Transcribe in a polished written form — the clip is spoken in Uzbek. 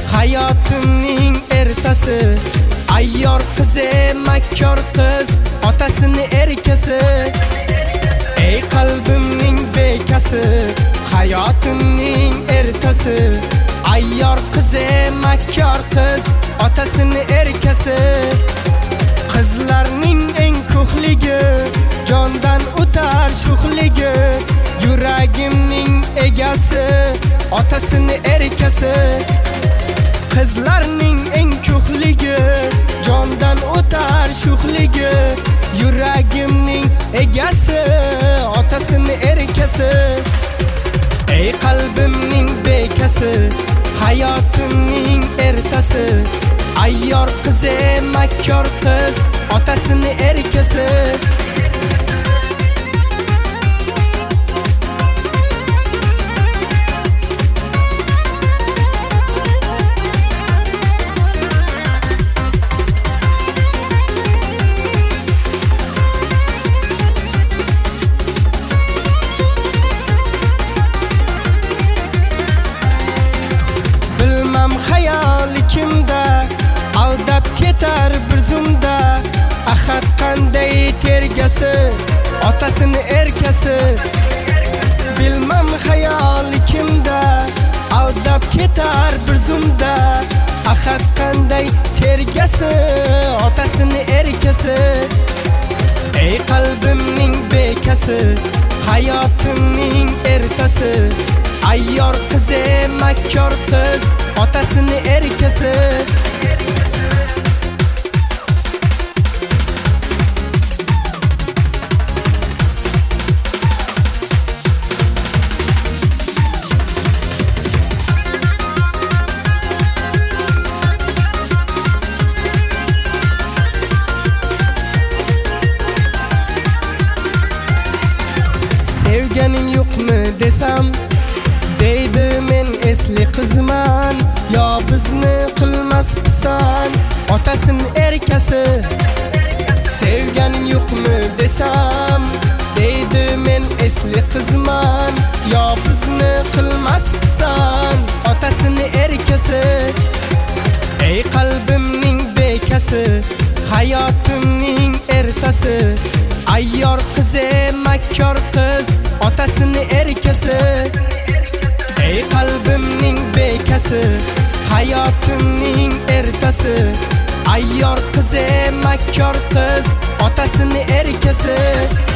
hayotimning ertasi. Ayyor qiz, makkor qiz, otasini erkasi. Ey qalbimning bekasi, hayotimning ertasi. Ayyor qiz, makkor qiz, otasini erkasi. Qizlarning eng ko'hligi, jondan o'tar sho'xligi. Yuragimning egasi, otasini erkasi. Qizlarning eng ko'hligi, jondan o'tar sho'xligi. Yuragimning egasi, otasini erkasi. Ey qalbimning bekasi, hayotimning ertasi. Ayyor qiz, makkor qiz, otasini erkasi. Xayoli kimda aldab ketar bir zumda. Ahad qanday tergasi, otasini erkasi. Bilmam xayoli kimda aldab ketar bir zumda. Ahad qanday tergasi, otasini erkasi. Ey qalbimning bekasi, hayotimning ertasi. Ayyor qiz, makkor qiz, otasini erkasi. Sevganing yo'qmi desam, deydi men esli qizman. Yo bizni qilmas pisand, otasini erkasi. Sevganing yo'qmi desam, deydi men esli qizman. Yo bizni qilmas pisand, otasini erkasi. Ey qalbimning bekasi, hayotimning ertasi. Ayyor qiz, makkor qiz, otasini erkasi. Ey qalbimning bekasi, hayotimning ertasi. Ayyor qiz, makkor qiz, otasini erkasi.